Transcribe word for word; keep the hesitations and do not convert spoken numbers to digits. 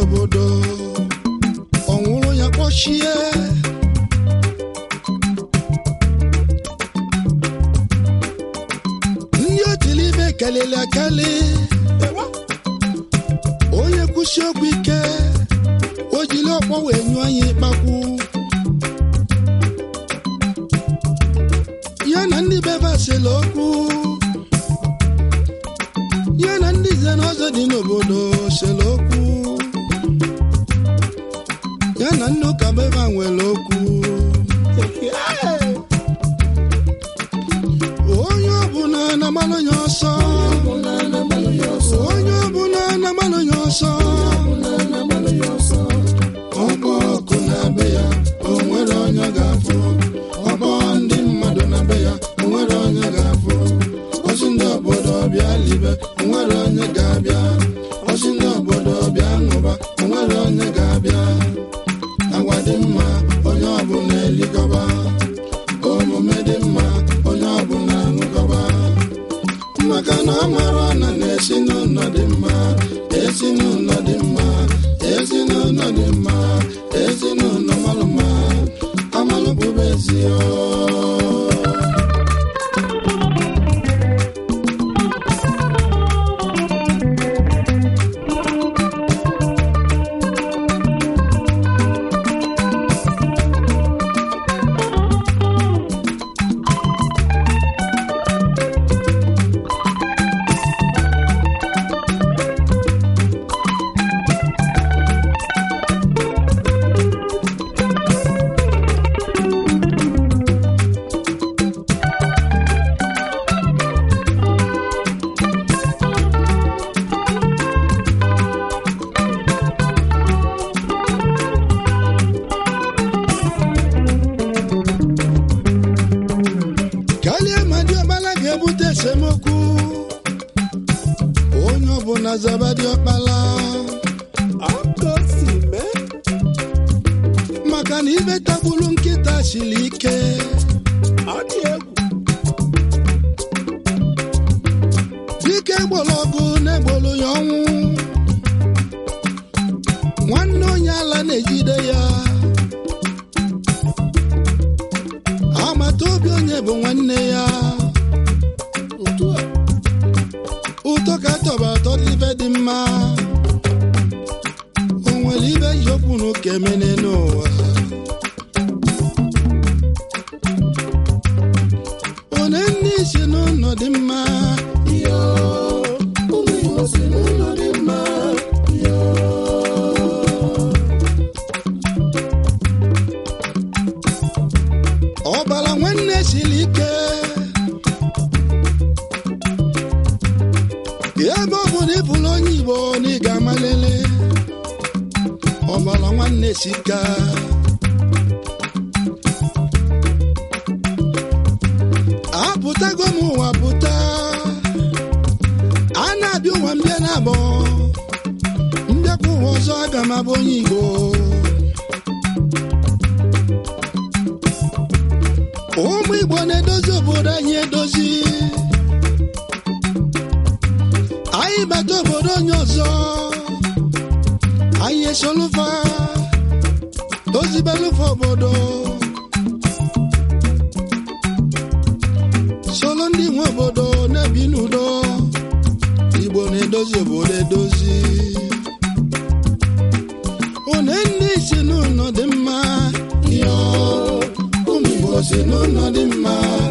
n'obodo ọnwụrụ ya kpọchie ndị otili ibe kelele akali onye kwụsị okwu ike o jiri ọkpọ wee nyụọ anyị ịkpakwu ya na ndị bebe sịla okwu ya na ndị ze n'ọzọ dị n'obodo sịla okwu ya na ndị ụka bebe nwere okwu onye ọbụla na-agbalụ ya ọsọ onye ọbụla na-agbalụ ya ọsọ ọgbọ ọkụ na-be ya o nwere onye ga-afụ ọgbọ ndị mmadụ na-be ya o nwere onye ga-afụ ozi ndị obodo bịa libe o nwere onye ga-abịa ozi ndị obodo bịa ṅụba o nwere onye ga-abịa agwa dị mma onye ọbụla eligọba omume dị mma onye ọbụla ṅụgọba maka na ọ mara na na-esi n'ụlọ dị mma esi n'ụlọ dị mma esi n'ụlọ dị mma esi n'ụlọ malụ mma amalụ bụbe ezi esemokwu onye ọbụla zabadi ọkpala akọsime maka na ibe tagbulu nkịta siri ike adị egwu dike gbolo ọgụ na-egbolu ya ọnwụ nwanne onye ala na-ejide ya amata obi onye bụ nwanne ya ụtọ ka tọba atọ ibe dị mma o nwere ibe yokwu n'oke emene n'ụwa one nne isi n'ụlọ dị mma yo ụmụ Igbo si n'ụlọ dị mma yo ọbara nwanne siri ike ebe ọ bụ na ịbụla onye Igbo na ị ga-amalele ọbara nwanne sika apụtago m ụwa pụta a na-abịa ụwa mbịa na abọ mbịakwa ụwa ọzọ aga m abụ onye Igbo ụmụ Igbo na-edozi obodo anyị edozi anyị bata obodo onye ọzọ anyị esolufa ozibelufa obodo solo ndị nwe obodo na-ebi n'udo Igbo na-edozi obodo edozi one ndị si n'ụlọ dị mma yo ụmụ Igbo si n'ụlọ dị mma